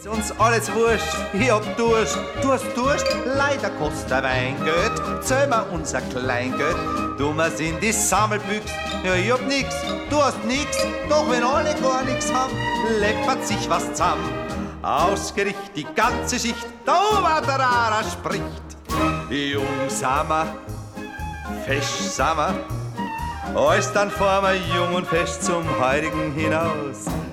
Ist uns alles wurscht, ich hab Durst. Du hast Durst? Leider kostet der Weingeld. Zähl mir unser Kleingeld. Du mir's in die Sammelbüchs. Ja, ich hab nix, du hast nix. Doch wenn alle gar nix haben, läppert sich was zusammen. Ausgericht die ganze Schicht, der Oberterrarer spricht. Jung sind wir, fesch sind wir. Alles dann fahren wir jung und fest zum Heurigen hinaus.